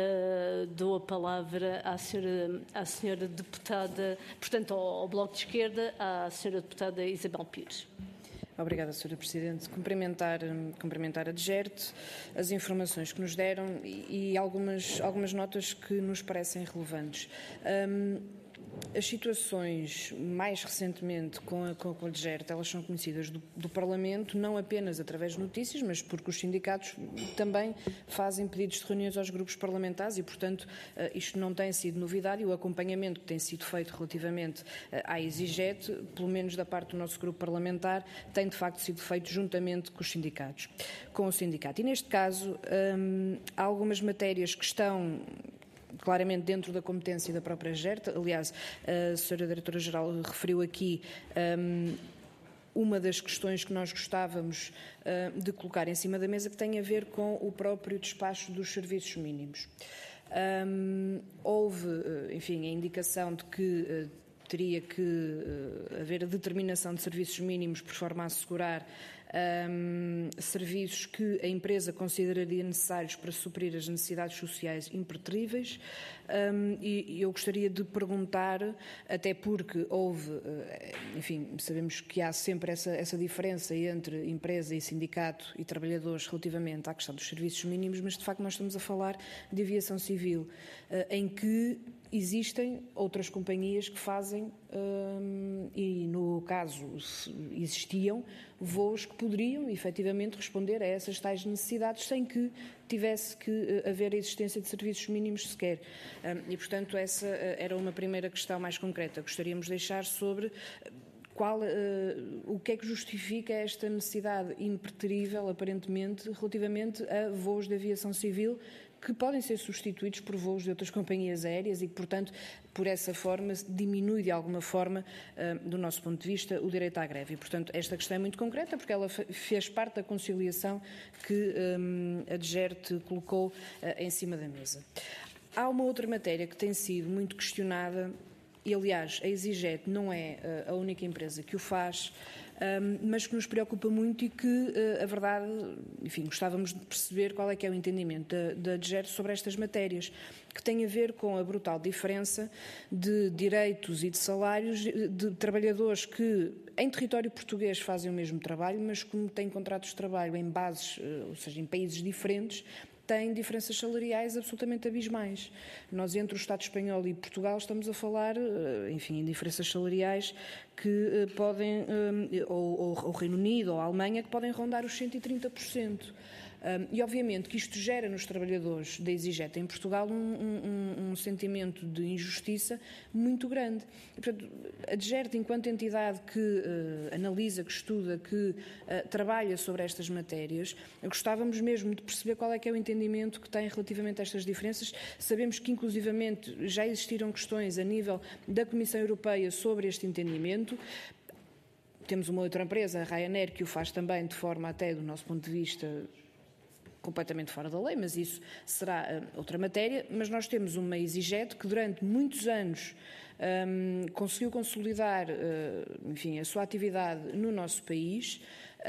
uh, dou a palavra à senhora, à senhora Deputada, portanto, ao, ao Bloco de Esquerda, à senhora Deputada Isabel Pires. Obrigada, senhora Presidente. Cumprimentar, cumprimentar a DGERT, as informações que nos deram e, e algumas, algumas notas que nos parecem relevantes. Um, As situações, mais recentemente, com a, com a DGERT, elas são conhecidas do, do Parlamento, não apenas através de notícias, mas porque os sindicatos também fazem pedidos de reuniões aos grupos parlamentares e, portanto, isto não tem sido novidade e o acompanhamento que tem sido feito relativamente à EasyJet, pelo menos da parte do nosso grupo parlamentar, tem de facto sido feito juntamente com os sindicatos, com o sindicato. E neste caso, hum, há algumas matérias que estão claramente dentro da competência da própria DGERT. Aliás, a senhora Diretora-Geral referiu aqui um, uma das questões que nós gostávamos uh, de colocar em cima da mesa, que tem a ver com o próprio despacho dos serviços mínimos. Um, houve, enfim, a indicação de que uh, teria que uh, haver a determinação de serviços mínimos por forma a assegurar Um, serviços que a empresa consideraria necessários para suprir as necessidades sociais impertríveis um, e, e eu gostaria de perguntar, até porque houve, enfim, sabemos que há sempre essa, essa diferença entre empresa e sindicato e trabalhadores relativamente à questão dos serviços mínimos, mas de facto nós estamos a falar de aviação civil, uh, em que existem outras companhias que fazem, um, e no caso existiam, voos que poderiam efetivamente responder a essas tais necessidades sem que tivesse que haver a existência de serviços mínimos sequer. Um, e, portanto, essa era uma primeira questão mais concreta. Gostaríamos de deixar sobre qual, uh, o que é que justifica esta necessidade impreterível, aparentemente, relativamente a voos de aviação civil que podem ser substituídos por voos de outras companhias aéreas e que, portanto, por essa forma, diminui de alguma forma, do nosso ponto de vista, o direito à greve. E, portanto, esta questão é muito concreta porque ela fez parte da conciliação que a DGERT colocou em cima da mesa. Há uma outra matéria que tem sido muito questionada e, aliás, a EasyJet não é a única empresa que o faz, Um, mas que nos preocupa muito e que, uh, a verdade, enfim, gostávamos de perceber qual é que é o entendimento da, da DGERT sobre estas matérias, que tem a ver com a brutal diferença de direitos e de salários de trabalhadores que, em território português, fazem o mesmo trabalho, mas como têm contratos de trabalho em bases, uh, ou seja, em países diferentes, têm diferenças salariais absolutamente abismais. Nós, entre o Estado espanhol e Portugal, estamos a falar, enfim, em diferenças salariais que podem, ou o Reino Unido ou a Alemanha, que podem rondar os cento e trinta por cento. Um, e, obviamente, que isto gera nos trabalhadores da EasyJet em Portugal um, um, um sentimento de injustiça muito grande. E, portanto, a DGERT, enquanto entidade que uh, analisa, que estuda, que uh, trabalha sobre estas matérias, gostávamos mesmo de perceber qual é que é o entendimento que tem relativamente a estas diferenças. Sabemos que, inclusivamente, já existiram questões a nível da Comissão Europeia sobre este entendimento. Temos uma outra empresa, a Ryanair, que o faz também de forma até, do nosso ponto de vista, completamente fora da lei, mas isso será uh, outra matéria. Mas nós temos uma EasyJet que durante muitos anos um, conseguiu consolidar uh, enfim, a sua atividade no nosso país.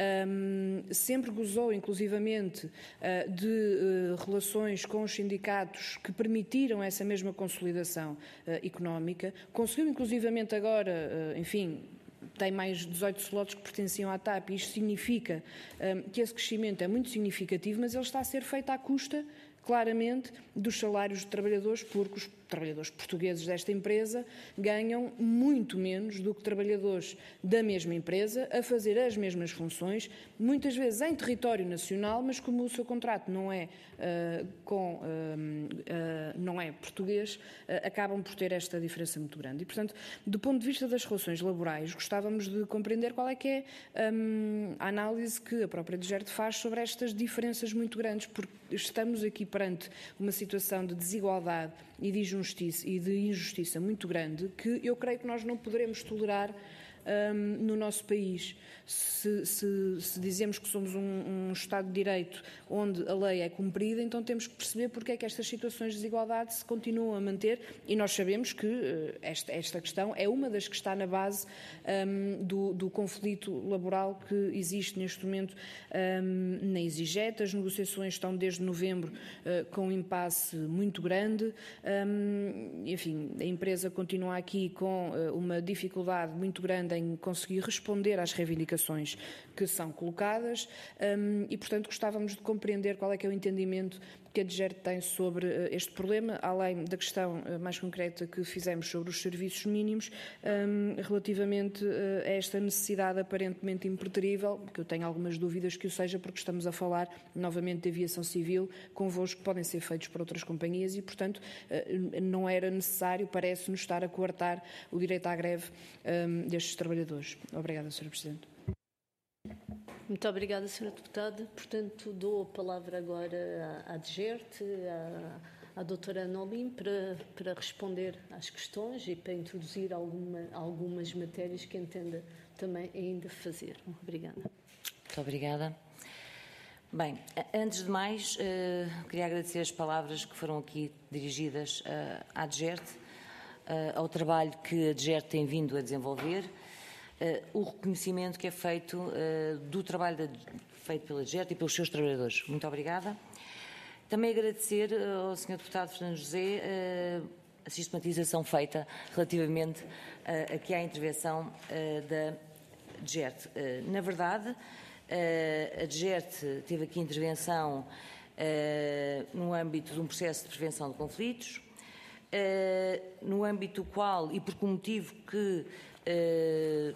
Um, sempre gozou, inclusivamente, uh, de uh, relações com os sindicatos que permitiram essa mesma consolidação uh, económica. Conseguiu, inclusivamente, agora, uh, enfim, tem mais dezoito slots que pertenciam à TAP, e isto significa um, que esse crescimento é muito significativo, mas ele está a ser feito à custa, claramente, dos salários de trabalhadores, porque os trabalhadores portugueses desta empresa ganham muito menos do que trabalhadores da mesma empresa a fazer as mesmas funções, muitas vezes em território nacional, mas como o seu contrato não é, uh, com, uh, uh, não é português, uh, acabam por ter esta diferença muito grande. E, portanto, do ponto de vista das relações laborais, gostávamos de compreender qual é que é um, a análise que a própria DGERT faz sobre estas diferenças muito grandes, porque estamos aqui perante uma situação de desigualdade e de injustiça, e de injustiça muito grande, que eu creio que nós não poderemos tolerar um, no nosso país. Se, se, se dizemos que somos um, um Estado de Direito onde a lei é cumprida, então temos que perceber porque é que estas situações de desigualdade se continuam a manter, e nós sabemos que uh, esta, esta questão é uma das que está na base um, do, do conflito laboral que existe neste momento um, na EasyJet. As negociações estão desde novembro uh, com um impasse muito grande. Um, enfim, a empresa continua aqui com uh, uma dificuldade muito grande em conseguir responder às reivindicações que são colocadas um, e, portanto, gostávamos de compreender qual é que é o entendimento que a DGERT tem sobre uh, este problema, além da questão uh, mais concreta que fizemos sobre os serviços mínimos, um, relativamente uh, a esta necessidade aparentemente impreterível, porque eu tenho algumas dúvidas que o seja, porque estamos a falar novamente de aviação civil, com voos que podem ser feitos por outras companhias e, portanto, uh, não era necessário, parece-nos, estar a coartar o direito à greve um, destes trabalhadores. Obrigada, senhora Presidente. Muito obrigada, senhora Deputada. Portanto, dou a palavra agora à, à DGERT, à, à doutora Ana Olim, para, para responder às questões e para introduzir alguma, algumas matérias que entenda também ainda fazer. Obrigada. Muito obrigada. Bem, antes de mais, uh, queria agradecer as palavras que foram aqui dirigidas uh, à DGERT, uh, ao trabalho que a DGERT tem vindo a desenvolver, uh, o reconhecimento que é feito uh, do trabalho da, feito pela DGERT e pelos seus trabalhadores. Muito obrigada. Também agradecer uh, ao senhor Deputado Fernando José uh, a sistematização feita relativamente uh, aqui à intervenção uh, da DGERT. Uh, na verdade, Uh, a DGERT teve aqui intervenção uh, no âmbito de um processo de prevenção de conflitos, uh, no âmbito qual, e por um motivo que, uh,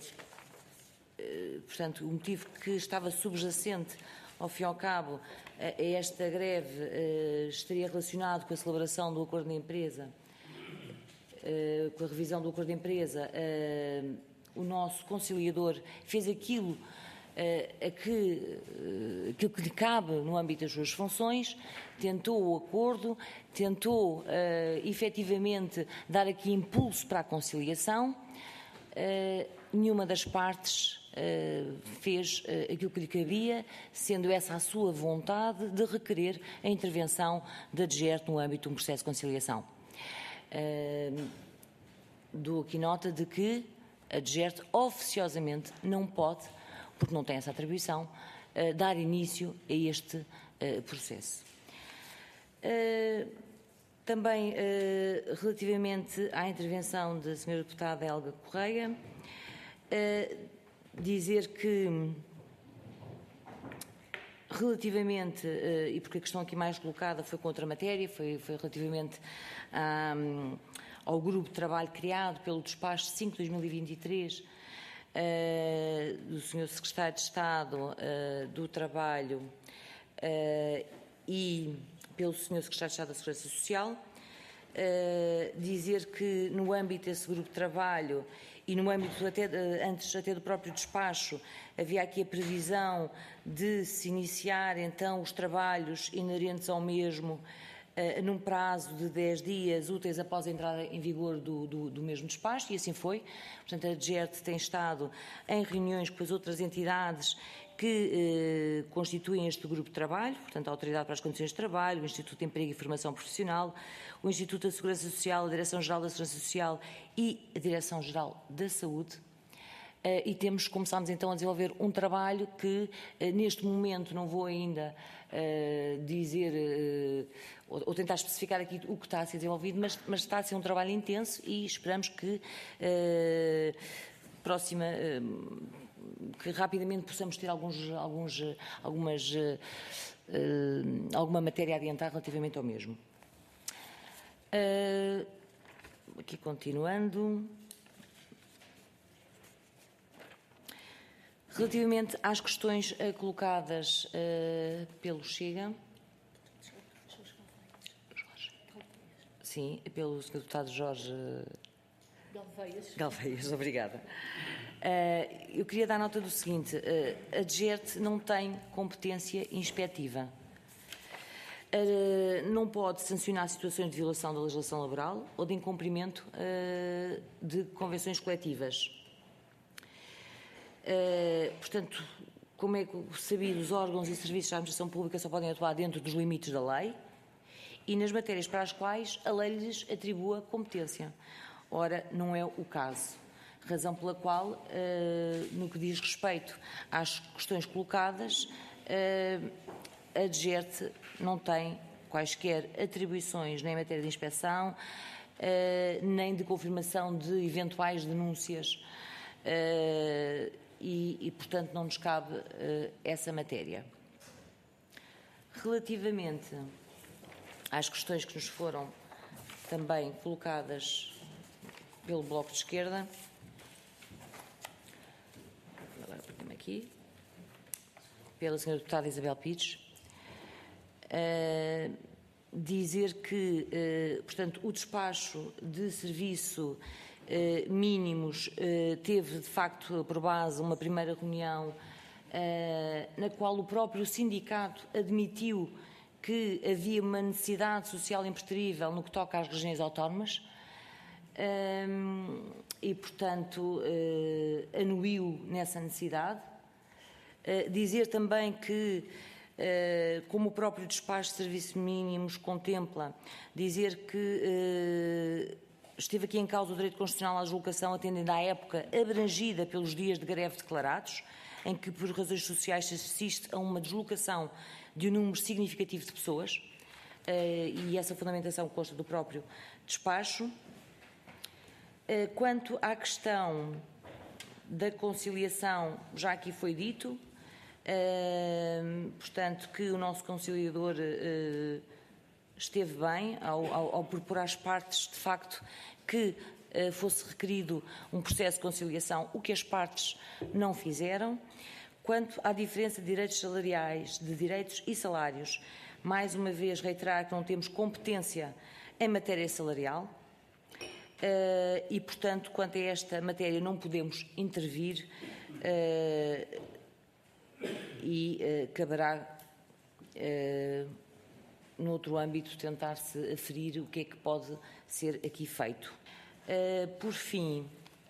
uh, portanto, o motivo que estava subjacente, ao fim e ao cabo, a, a esta greve uh, estaria relacionado com a celebração do acordo de empresa, uh, com a revisão do acordo de empresa. Uh, o nosso conciliador fez aquilo a que, aquilo que lhe cabe no âmbito das suas funções, tentou o acordo, tentou uh, efetivamente dar aqui impulso para a conciliação. Uh, nenhuma das partes uh, fez uh, aquilo que lhe cabia, sendo essa a sua vontade de requerer a intervenção da DGERT no âmbito de um processo de conciliação. Uh, dou aqui nota de que a DGERT oficiosamente não pode, porque não tem essa atribuição, uh, dar início a este uh, processo. Uh, também, uh, relativamente à intervenção da senhora Deputada Helga Correia, uh, dizer que, relativamente, uh, e porque a questão aqui mais colocada foi com outra matéria, foi, foi relativamente um, ao grupo de trabalho criado pelo despacho cinco de dois mil e vinte e três, Uh, do senhor Secretário de Estado uh, do Trabalho uh, e pelo senhor Secretário de Estado da Segurança Social, uh, dizer que no âmbito desse grupo de trabalho e no âmbito até, uh, antes até do próprio despacho, havia aqui a previsão de se iniciar então os trabalhos inerentes ao mesmo Uh, num prazo de dez dias úteis após a entrada em vigor do, do, do mesmo despacho, e assim foi. Portanto, a DGERT tem estado em reuniões com as outras entidades que eh, constituem este grupo de trabalho, portanto, a Autoridade para as Condições de Trabalho, o Instituto de Emprego e Formação Profissional, o Instituto da Segurança Social, a Direção-Geral da Segurança Social e a Direção-Geral da Saúde. Uh, e temos, começámos então a desenvolver um trabalho que, uh, neste momento, não vou ainda uh, dizer uh, ou, ou tentar especificar aqui o que está a ser desenvolvido, mas, mas está a ser um trabalho intenso e esperamos que, uh, próxima, uh, que rapidamente possamos ter alguns, alguns, algumas, uh, uh, alguma matéria a adiantar relativamente ao mesmo. Uh, aqui continuando. Relativamente às questões uh, colocadas uh, pelo Chega, sim, pelo senhor Deputado Jorge Galveias. Galveias, obrigada. Uh, eu queria dar nota do seguinte, uh, a DGERT não tem competência inspectiva. Uh, não pode sancionar situações de violação da legislação laboral ou de incumprimento uh, de convenções coletivas. Uh, portanto, como é sabido, os órgãos e serviços da administração pública só podem atuar dentro dos limites da lei e nas matérias para as quais a lei lhes atribua competência. Ora, não é o caso. Razão pela qual, uh, no que diz respeito às questões colocadas, uh, a DGERT não tem quaisquer atribuições nem em matéria de inspeção, uh, nem de confirmação de eventuais denúncias. Uh, E, e, portanto, não nos cabe uh, essa matéria. Relativamente às questões que nos foram também colocadas pelo Bloco de Esquerda, agora perdi-me aqui, pela senhora Deputada Isabel Pires, uh, dizer que, uh, portanto, o despacho de serviço Uh, mínimos, uh, teve de facto por base uma primeira reunião uh, na qual o próprio sindicato admitiu que havia uma necessidade social impreterível no que toca às regiões autónomas uh, e, portanto, uh, anuiu nessa necessidade. Uh, dizer também que, uh, como o próprio despacho de serviços mínimos contempla, dizer que uh, esteve aqui em causa o direito constitucional à deslocação, atendendo à época abrangida pelos dias de greve declarados, em que, por razões sociais, se assiste a uma deslocação de um número significativo de pessoas, e essa fundamentação consta do próprio despacho. Quanto à questão da conciliação, já aqui foi dito, portanto, que o nosso conciliador esteve bem ao, ao, ao propor às partes, de facto, que uh, fosse requerido um processo de conciliação, o que as partes não fizeram. Quanto à diferença de direitos salariais, de direitos e salários, mais uma vez reiterar que não temos competência em matéria salarial uh, e, portanto, quanto a esta matéria não podemos intervir uh, e uh, caberá uh, no outro âmbito, tentar-se aferir o que é que pode ser aqui feito. Uh, por fim,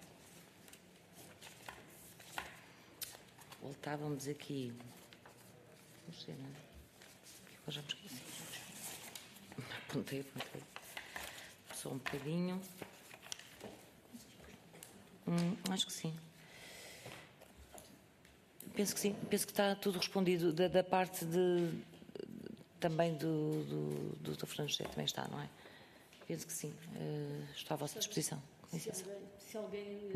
voltávamos aqui. Não sei, não é? Agora já me esqueci. Apontei, apontei. Só um bocadinho. Hum, acho que sim. Penso que sim. Penso que está tudo respondido da, da parte de. Também do, do, do doutor Fernando José também está, não é? Penso que sim. Uh, estou à vossa disposição. Com licença. Se alguém, se alguém...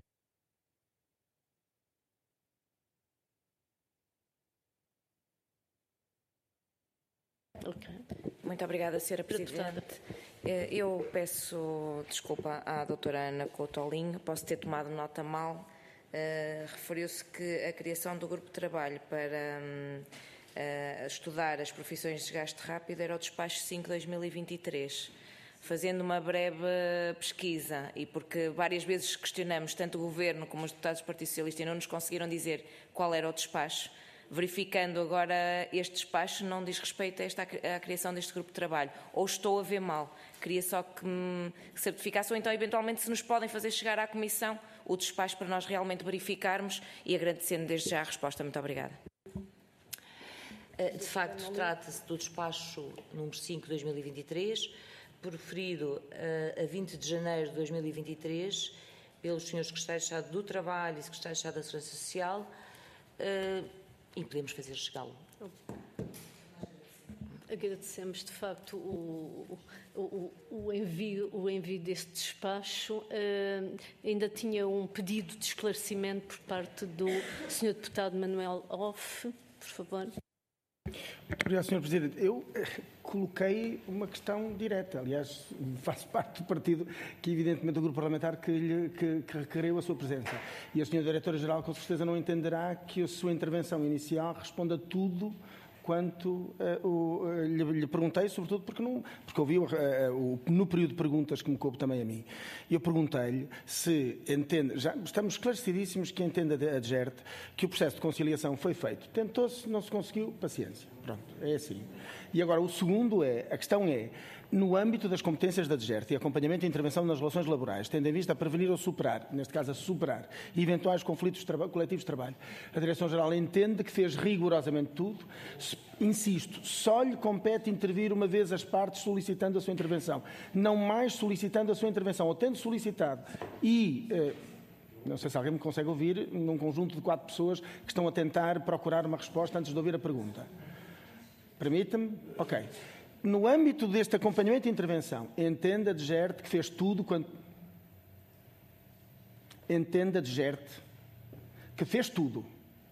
Okay. Muito obrigada, senhora Presidente. Eu peço desculpa à doutora Ana Couto Olinho, posso ter tomado nota mal. Uh, referiu-se que a criação do grupo de trabalho para... Um, Uh, estudar as profissões de desgaste rápido era o despacho cinco de dois mil e vinte e três. Fazendo uma breve pesquisa, e porque várias vezes questionamos tanto o Governo como os deputados do Partido Socialista e não nos conseguiram dizer qual era o despacho, verificando agora este despacho não diz respeito a esta, à criação deste grupo de trabalho. Ou estou a ver mal. Queria só que me certificasse, ou então eventualmente se nos podem fazer chegar à Comissão o despacho para nós realmente verificarmos e agradecendo desde já a resposta. Muito obrigada. De facto, trata-se do despacho número cinco de dois mil e vinte e três, proferido a vinte de janeiro de dois mil e vinte e três pelos senhores Secretários de Estado do Trabalho e Secretário de Estado da Segurança Social, e podemos fazer chegá-lo. Agradecemos, de facto, o, o, o, envio, o envio deste despacho. Uh, ainda tinha um pedido de esclarecimento por parte do senhor Deputado Manuel Off, por favor. Muito obrigado, senhor Presidente. Eu eh, coloquei uma questão direta. Aliás, faço parte do partido que, evidentemente, o grupo parlamentar que, lhe, que, que requeriu a sua presença. E a senhora Diretora-Geral, com certeza, não entenderá que a sua intervenção inicial responda a tudo quanto uh, o, uh, lhe, lhe perguntei, sobretudo porque, não, porque ouvi uh, uh, no período de perguntas que me coube também a mim. E eu perguntei-lhe se entende, já estamos esclarecidíssimos que entenda a DGERT que o processo de conciliação foi feito. Tentou-se, não se conseguiu, paciência. Pronto, é assim. E agora o segundo é, a questão é, no âmbito das competências da DGERT e acompanhamento e intervenção nas relações laborais, tendo em vista a prevenir ou superar, neste caso a superar, eventuais conflitos de coletivos de trabalho, a Direção-Geral entende que fez rigorosamente tudo. Insisto, só lhe compete intervir uma vez as partes solicitando a sua intervenção, não mais solicitando a sua intervenção, ou tendo solicitado e... Eh, não sei se alguém me consegue ouvir, num conjunto de quatro pessoas que estão a tentar procurar uma resposta antes de ouvir a pergunta. Permita-me? Ok. No âmbito deste acompanhamento e intervenção, entenda a DGERT que fez tudo quanto... Entenda a DGERT que fez tudo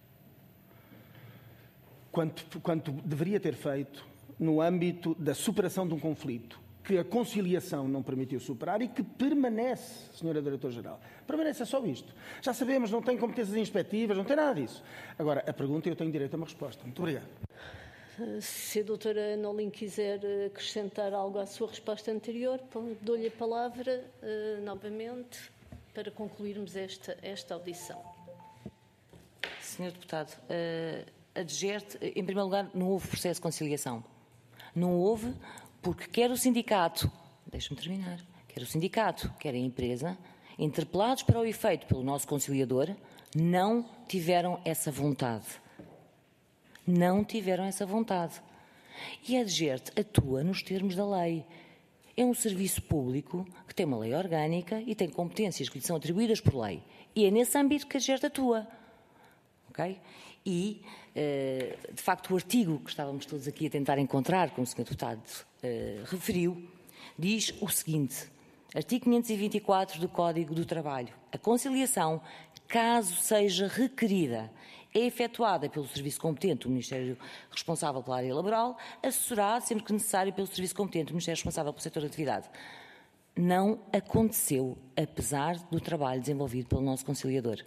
quanto, quanto deveria ter feito no âmbito da superação de um conflito que a conciliação não permitiu superar e que permanece, senhora Diretora-Geral. Permanece, é só isto. Já sabemos, não tem competências inspectivas, não tem nada disso. Agora, a pergunta eu tenho direito a uma resposta. Muito obrigado. Se a doutora Ana Olim quiser acrescentar algo à sua resposta anterior, dou-lhe a palavra uh, novamente para concluirmos esta, esta audição. senhor Deputado, uh, a DGERT, em primeiro lugar, não houve processo de conciliação. Não houve porque quer o sindicato, deixe-me terminar, quer o sindicato, quer a empresa, interpelados para o efeito pelo nosso conciliador, não tiveram essa vontade. Não tiveram essa vontade. E a DGERT atua nos termos da lei. É um serviço público que tem uma lei orgânica e tem competências que lhe são atribuídas por lei. E é nesse âmbito que a DGERT atua. Okay? E, de facto, o artigo que estávamos todos aqui a tentar encontrar, como o senhor Deputado referiu, diz o seguinte, artigo quinhentos e vinte e quatro do Código do Trabalho. A conciliação, caso seja requerida, é efetuada pelo serviço competente do Ministério responsável pela área laboral, assessorado, sempre que necessário, pelo serviço competente do Ministério responsável pelo setor de atividade. Não aconteceu, apesar do trabalho desenvolvido pelo nosso conciliador.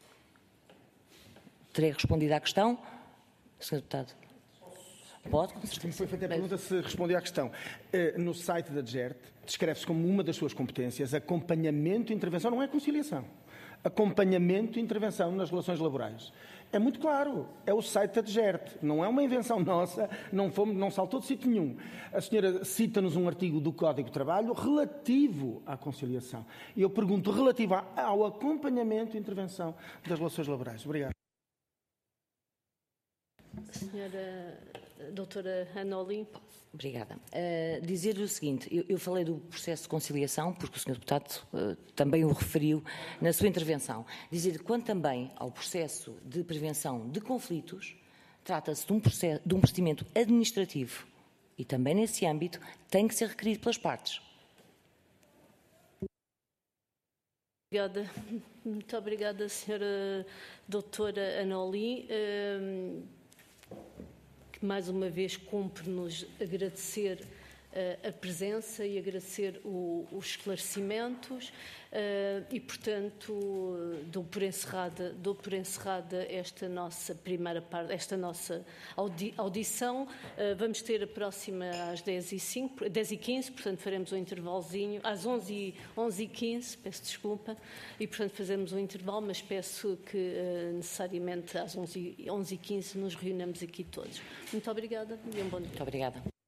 Terei respondido à questão, senhor Deputado? Pode, com certeza. Foi feita a pergunta se respondi à questão. No site da DGERT, descreve-se como uma das suas competências acompanhamento e intervenção, não é conciliação. Acompanhamento e intervenção nas relações laborais. É muito claro, é o site da DGERT, não é uma invenção nossa, não, fomos, não saltou de sítio nenhum. A senhora cita-nos um artigo do Código de Trabalho relativo à conciliação. E eu pergunto, relativo ao acompanhamento e intervenção das relações laborais. Obrigado. Senhora doutora Ana Olim. Obrigada. Uh, Dizer-lhe o seguinte, eu, eu falei do processo de conciliação, porque o senhor Deputado uh, também o referiu na sua intervenção. Dizer-lhe quanto também ao processo de prevenção de conflitos, trata-se de um processo, de um procedimento administrativo e também nesse âmbito tem que ser requerido pelas partes. Obrigada. Muito obrigada, senhora doutora Ana Olim. Uh, que mais uma vez cumpre-nos agradecer uh, a presença e agradecer o, os esclarecimentos uh, e, portanto, uh, dou por encerrada, dou por encerrada esta nossa primeira parte, esta nossa audi audição. Uh, vamos ter a próxima às dez e cinco, dez e quinze, portanto faremos um intervalozinho, às onze e quinze, peço desculpa, e portanto fazemos um intervalo, mas peço que uh, necessariamente às onze e quinze nos reunamos aqui todos. Muito obrigada e um bom dia. Muito obrigada.